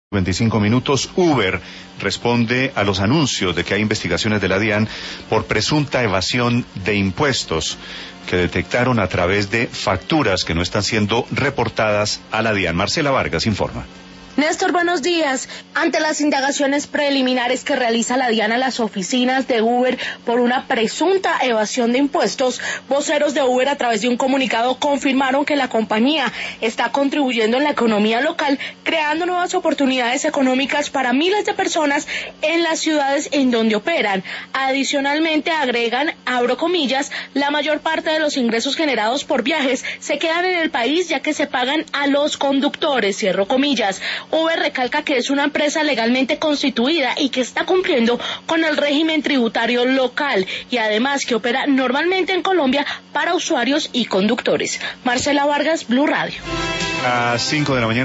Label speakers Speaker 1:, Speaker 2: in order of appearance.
Speaker 1: 25 minutos. Uber responde a los anuncios de que hay investigaciones de la DIAN por presunta evasión de impuestos que detectaron a través de facturas que no están siendo reportadas a la DIAN. Marcela Vargas informa.
Speaker 2: Néstor, buenos días. Ante las indagaciones preliminares que realiza la DIAN a las oficinas de Uber por una presunta evasión de impuestos, voceros de Uber a través de un comunicado confirmaron que la compañía está contribuyendo en la economía local, creando nuevas oportunidades económicas para miles de personas en las ciudades en donde operan. Adicionalmente agregan, abro comillas, la mayor parte de los ingresos generados por viajes se quedan en el país ya que se pagan a los conductores, cierro comillas. Uber recalca que es una empresa legalmente constituida y que está cumpliendo con el régimen tributario local y además que opera normalmente en Colombia para usuarios y conductores. Marcela Vargas, Blue Radio.
Speaker 1: A 5 de la mañana.